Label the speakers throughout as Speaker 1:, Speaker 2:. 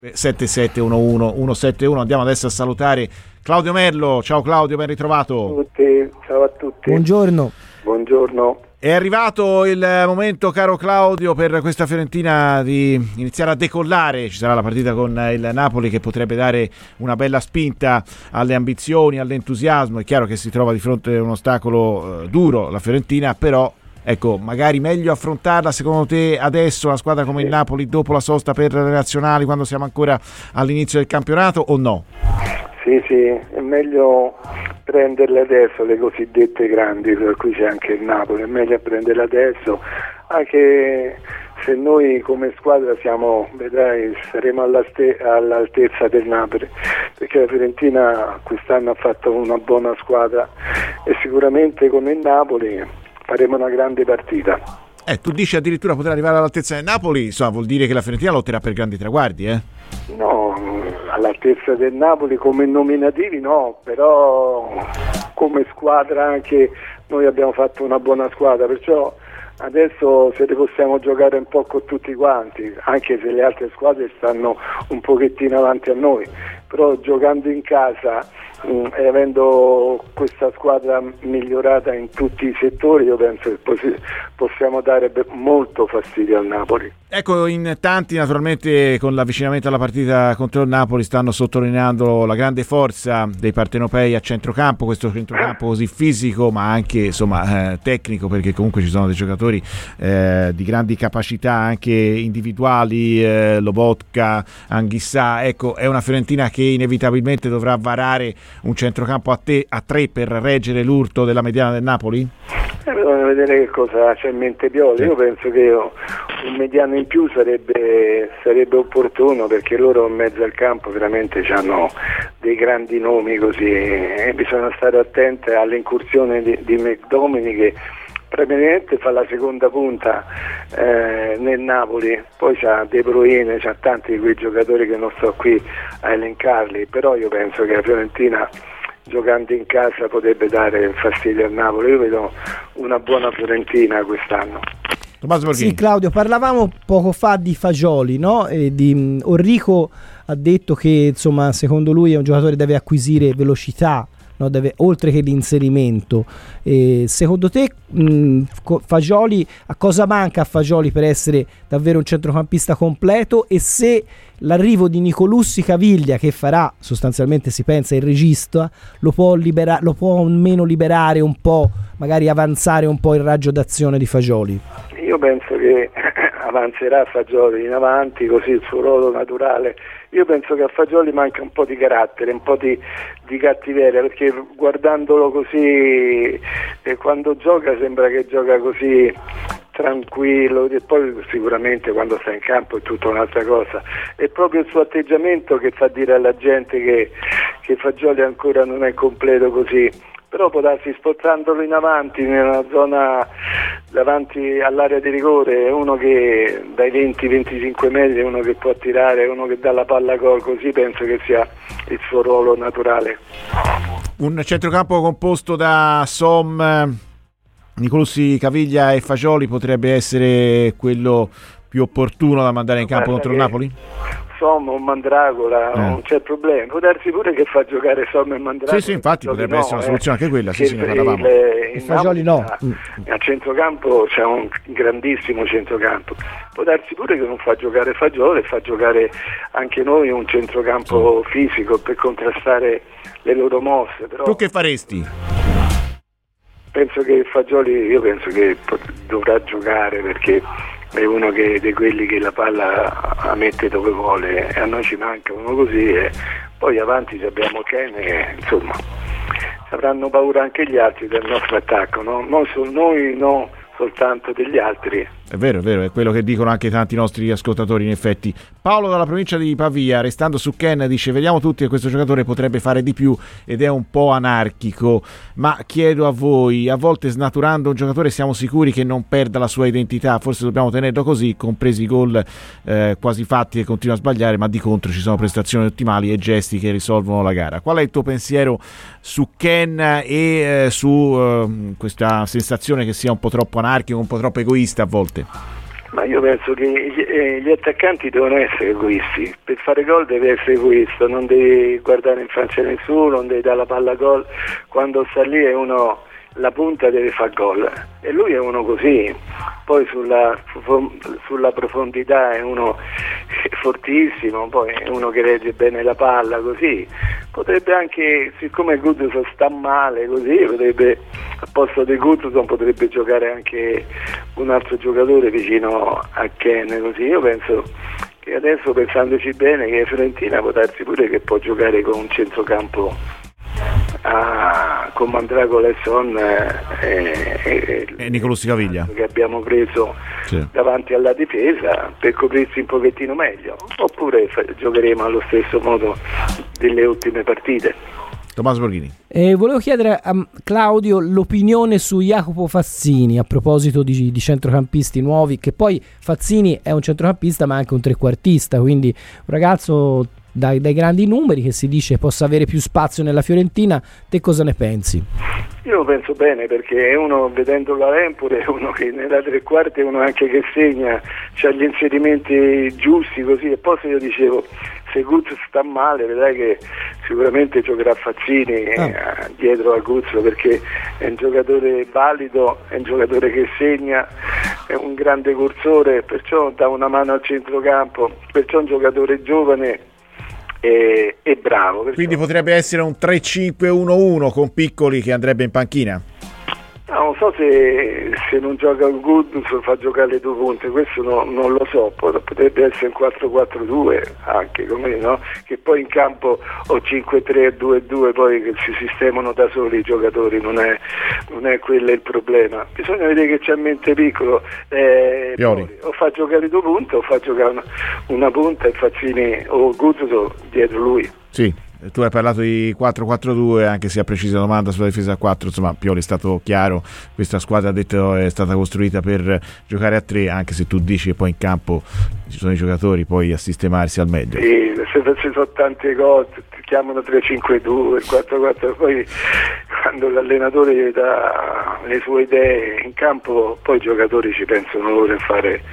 Speaker 1: 7711 171. Andiamo adesso a salutare Claudio Merlo. Ciao Claudio, ben ritrovato.
Speaker 2: Ciao a tutti.
Speaker 3: Buongiorno.
Speaker 1: È arrivato il momento, caro Claudio, per questa Fiorentina di iniziare a decollare. Ci sarà la partita con il Napoli che potrebbe dare una bella spinta alle ambizioni, all'entusiasmo. È chiaro che si trova di fronte a un ostacolo duro la Fiorentina, però ecco, magari meglio affrontarla secondo te adesso la squadra come il Napoli dopo la sosta per le nazionali, quando siamo ancora all'inizio del campionato, o no?
Speaker 2: Sì, è meglio prenderle adesso, le cosiddette grandi, per cui c'è anche il Napoli, è meglio prenderle adesso, anche se noi come squadra saremo all'altezza del Napoli, perché la Fiorentina quest'anno ha fatto una buona squadra e sicuramente come il Napoli faremo una grande partita.
Speaker 1: Tu dici addirittura potrà arrivare all'altezza del Napoli, insomma vuol dire che la Fiorentina lotterà per grandi traguardi,
Speaker 2: No, all'altezza del Napoli come nominativi no, però come squadra anche noi abbiamo fatto una buona squadra, perciò adesso se le possiamo giocare un po' con tutti quanti, anche se le altre squadre stanno un pochettino avanti a noi, però giocando in casa e avendo questa squadra migliorata in tutti i settori, io penso che possiamo dare molto fastidio al Napoli.
Speaker 1: Ecco, in tanti naturalmente con l'avvicinamento alla partita contro il Napoli stanno sottolineando la grande forza dei partenopei a centrocampo, questo centrocampo così fisico ma anche insomma tecnico, perché comunque ci sono dei giocatori di grandi capacità anche individuali, Lobotka, Anghissà. Ecco, è una Fiorentina che inevitabilmente dovrà varare un centrocampo a tre per reggere l'urto della mediana del Napoli?
Speaker 2: Bisogna vedere che cosa c'è in mente Pioli. Sì. Io penso che un mediano in più sarebbe opportuno, perché loro in mezzo al campo veramente hanno dei grandi nomi così, e bisogna stare attenti all'incursione di McDominay, che praticamente fa la seconda punta nel Napoli, poi c'ha De Bruyne, c'ha tanti di quei giocatori che non sto qui a elencarli, però io penso che la Fiorentina giocando in casa potrebbe dare fastidio al Napoli. Io vedo una buona Fiorentina quest'anno.
Speaker 3: Sì, Claudio, parlavamo poco fa di Fagioli, no? Enrico ha detto che insomma secondo lui è un giocatore che deve acquisire velocità, no? Oltre che l'inserimento. Secondo te Fagioli, a cosa manca a Fagioli per essere davvero un centrocampista completo, e se l'arrivo di Nicolussi Caviglia, che farà sostanzialmente, si pensa, il regista, lo può almeno liberare un po', magari avanzare un po' il raggio d'azione di Fagioli?
Speaker 2: Io penso che avanzerà Fagioli in avanti, così il suo ruolo naturale. Io penso che a Fagioli manca un po' di carattere, un po' di cattiveria, perché guardandolo così quando gioca sembra che gioca così tranquillo, e poi sicuramente quando sta in campo è tutta un'altra cosa. È proprio il suo atteggiamento che fa dire alla gente che Fagioli ancora non è completo così. Però può darsi, spostandolo in avanti, nella zona davanti all'area di rigore, uno che dai 20-25 metri, uno che può tirare, uno che dà la palla gol, così penso che sia il suo ruolo naturale.
Speaker 1: Un centrocampo composto da Som, Nicolussi Caviglia e Fagioli potrebbe essere quello più opportuno da mandare in campo contro il Napoli?
Speaker 2: Somma, un Mandragola, non c'è problema. Può darsi pure che fa giocare Somma e Mandragola.
Speaker 1: Sì, infatti potrebbe essere una soluzione anche quella. Sì, ne parlavamo.
Speaker 3: Fagioli no.
Speaker 2: A centrocampo c'è un grandissimo centrocampo. Può darsi pure che non fa giocare Fagioli, fa giocare anche noi un centrocampo fisico per contrastare le loro mosse. Però
Speaker 1: tu che faresti?
Speaker 2: Penso che Fagioli, dovrà giocare, perché è uno di quelli che la palla la mette dove vuole, e a noi ci manca uno così, e poi avanti abbiamo Kane, insomma avranno paura anche gli altri del nostro attacco, no? Non solo noi, no, soltanto degli altri.
Speaker 1: È vero, è quello che dicono anche tanti nostri ascoltatori, in effetti. Paolo dalla provincia di Pavia, restando su Ken, dice: vediamo tutti che questo giocatore potrebbe fare di più ed è un po' anarchico, ma chiedo a voi, a volte snaturando un giocatore siamo sicuri che non perda la sua identità? Forse dobbiamo tenerlo così, compresi i gol quasi fatti che continua a sbagliare, ma di contro ci sono prestazioni ottimali e gesti che risolvono la gara. Qual è il tuo pensiero su Ken e su questa sensazione che sia un po' troppo anarchico, un po' troppo egoista a volte?
Speaker 2: Ma io penso che gli attaccanti devono essere egoisti, per fare gol devi essere egoista, non devi guardare in faccia a nessuno, non devi dare la palla a gol, quando sta lì è uno, la punta deve fare gol e lui è uno così, poi sulla profondità è uno fortissimo, poi è uno che regge bene la palla, così potrebbe anche, siccome Goodson sta male così, potrebbe al posto di Goodson potrebbe giocare anche un altro giocatore vicino a Ken, così io penso che adesso, pensandoci bene, che Fiorentina può darsi pure che può giocare con un centrocampo con Mandragola e Son
Speaker 1: e Nicolussi Caviglia
Speaker 2: che abbiamo preso davanti alla difesa per coprirsi un pochettino meglio, oppure giocheremo allo stesso modo delle ultime partite.
Speaker 1: Tommaso Borghini.
Speaker 3: Volevo chiedere a Claudio l'opinione su Jacopo Fazzini a proposito di centrocampisti nuovi, che poi Fazzini è un centrocampista ma anche un trequartista, quindi un ragazzo dai grandi numeri che si dice possa avere più spazio nella Fiorentina. Te cosa ne pensi?
Speaker 2: Io penso bene, perché è uno, vedendolo all'Empoli, è uno che nella tre quarti è uno anche che segna, c'ha gli inserimenti giusti così, e poi se io dicevo se Guzzo sta male vedrai che sicuramente giocherà Fazzini dietro a Guzzo, perché è un giocatore valido, è un giocatore che segna, è un grande corridore, perciò dà una mano al centrocampo, perciò è un giocatore giovane e bravo. Perciò...
Speaker 1: Quindi potrebbe essere un 3-5-1-1 con Piccoli che andrebbe in panchina?
Speaker 2: Non so se non gioca il Goodson fa giocare le due punte, questo non lo so, potrebbe essere un 4-4-2 anche, come, no? Che poi in campo o 5-3-2-2 poi che si sistemano da soli i giocatori, non è quello il problema, bisogna vedere che c'è in mente Piccolo, o fa giocare due punte o fa giocare una punta e Fazzini o Goodson dietro lui.
Speaker 1: Sì. Tu hai parlato di 4-4-2, anche se a precisa domanda sulla difesa a 4, insomma Pioli è stato chiaro, questa squadra ha detto è stata costruita per giocare a 3, anche se tu dici che poi in campo ci sono i giocatori poi a sistemarsi al meglio.
Speaker 2: Sì, se ci sono tante cose, ti chiamano 3-5-2, 4-4, poi quando l'allenatore dà le sue idee in campo poi i giocatori ci pensano loro a fare,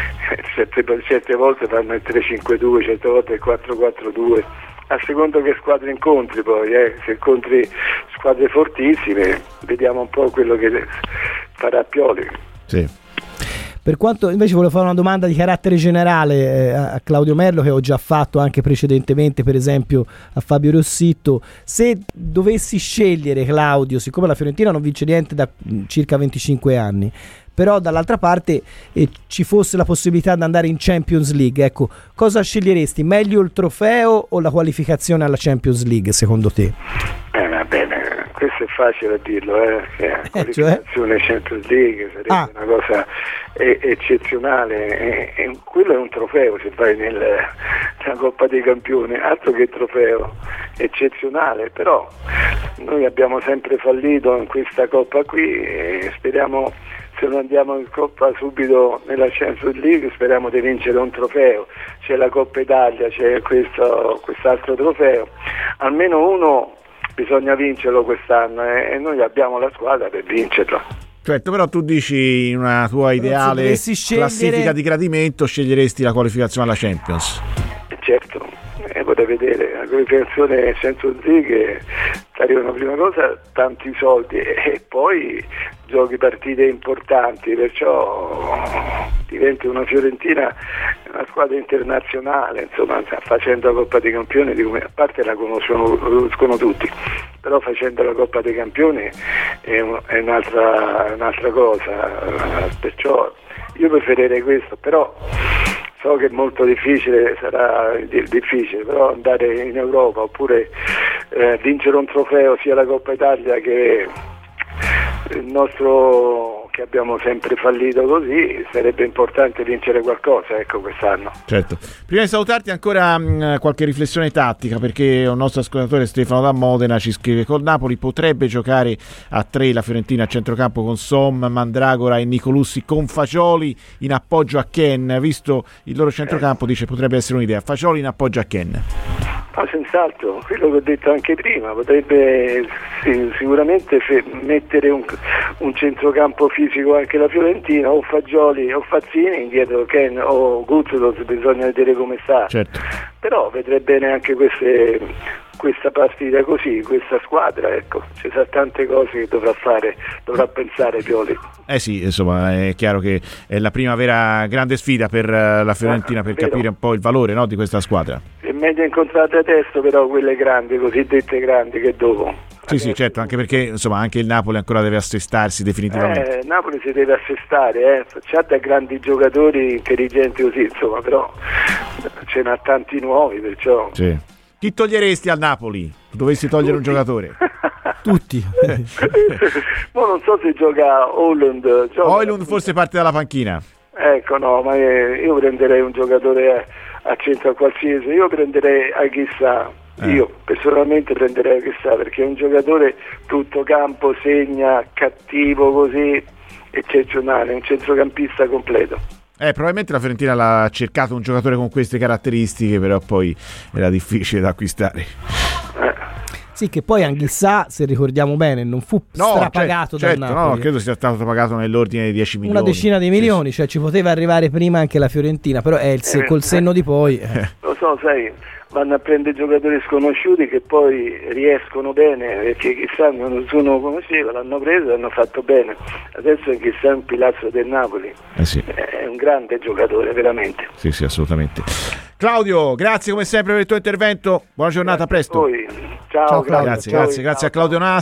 Speaker 2: certe volte fanno il 3-5-2, certe volte il 4-4-2, a seconda che squadre incontri poi, se incontri squadre fortissime vediamo un po' quello che farà Pioli.
Speaker 1: Sì.
Speaker 3: Per quanto invece volevo fare una domanda di carattere generale a Claudio Merlo, che ho già fatto anche precedentemente, per esempio a Fabio Rossitto. Se dovessi scegliere, Claudio, siccome la Fiorentina non vince niente da circa 25 anni, però dall'altra parte ci fosse la possibilità di andare in Champions League, ecco, cosa sceglieresti? Meglio il trofeo o la qualificazione alla Champions League, secondo te?
Speaker 2: Va bene, questo è facile a dirlo, la qualificazione Champions League sarebbe una cosa eccezionale, quello è un trofeo se vai nella Coppa dei Campioni, altro che trofeo, eccezionale, però noi abbiamo sempre fallito in questa Coppa qui e speriamo, se non andiamo in Coppa subito nella Champions League, speriamo di vincere un trofeo. C'è la Coppa Italia, c'è quest'altro trofeo, almeno uno bisogna vincerlo quest'anno e noi abbiamo la squadra per vincerlo.
Speaker 1: Certo, però tu dici in una tua ideale classifica di gradimento sceglieresti la qualificazione alla Champions?
Speaker 2: Certo, potete vedere la qualificazione Champions League, ti arrivano prima cosa tanti soldi e poi giochi partite importanti, perciò diventi una Fiorentina, una squadra internazionale, insomma, facendo la Coppa dei Campioni, a parte la conoscono tutti, però facendo la Coppa dei Campioni è un'altra cosa, perciò io preferirei questo, però so che è molto difficile, sarà difficile, però andare in Europa oppure vincere un trofeo sia la Coppa Italia che il nostro, che abbiamo sempre fallito così, sarebbe importante vincere qualcosa, ecco, quest'anno.
Speaker 1: Certo. Prima di salutarti ancora qualche riflessione tattica, perché un nostro ascoltatore Stefano da Modena ci scrive: col Napoli potrebbe giocare a 3 la Fiorentina a centrocampo con Som, Mandragora e Nicolussi con Fagioli in appoggio a Ken, visto il loro centrocampo dice potrebbe essere un'idea, Fagioli in appoggio a Ken.
Speaker 2: senz'altro, quello che ho detto anche prima, potrebbe sicuramente mettere un centrocampo fisico anche la Fiorentina, o Fagioli o Fazzini, dietro Ken o Guzzo, bisogna vedere come sta.
Speaker 1: Certo.
Speaker 2: Però vedrebbe bene anche questa partita così, questa squadra, ecco, ci sono tante cose che dovrà pensare Pioli.
Speaker 1: Sì, insomma, è chiaro che è la prima vera grande sfida per la Fiorentina, per capire un po' il valore, no, di questa squadra.
Speaker 2: È meglio incontrate adesso, però quelle grandi, cosiddette grandi, che dopo.
Speaker 1: Sì, certo, anche perché insomma anche il Napoli ancora deve assestarsi definitivamente.
Speaker 2: Napoli si deve assestare, c'ha dei grandi giocatori intelligenti così, insomma, però ce n'ha tanti nuovi, perciò...
Speaker 1: Sì. Chi toglieresti al Napoli? Dovessi togliere
Speaker 2: Tutti.
Speaker 1: Un giocatore?
Speaker 3: Tutti.
Speaker 2: Ma non so se gioca Højlund.
Speaker 1: Højlund forse parte dalla panchina.
Speaker 2: Ecco, no, ma io prenderei un giocatore a centro qualsiasi, io prenderei Aguissà. Io personalmente prenderei Aguissà, perché è un giocatore tutto campo, segna, cattivo così, eccezionale, un centrocampista completo.
Speaker 1: Probabilmente la Fiorentina l'ha cercato un giocatore con queste caratteristiche, però poi era difficile da acquistare.
Speaker 3: Sì, che poi Anghissà, se ricordiamo bene, non fu strapagato dal Napoli.
Speaker 1: No, credo sia stato pagato nell'ordine di 10 milioni.
Speaker 3: Una decina di milioni, cioè ci poteva arrivare prima anche la Fiorentina, però è col senno di poi.
Speaker 2: Lo so, sai, vanno a prendere giocatori sconosciuti che poi riescono bene, perché chissà, nessuno conosceva, l'hanno preso e hanno fatto bene. Adesso è chissà un pilastro del Napoli.
Speaker 1: Sì.
Speaker 2: È un grande giocatore, veramente.
Speaker 1: Sì, assolutamente. Claudio, grazie come sempre per il tuo intervento. Buona giornata, a presto.
Speaker 2: Ciao Claudio.
Speaker 1: Grazie a Claudio Nastri.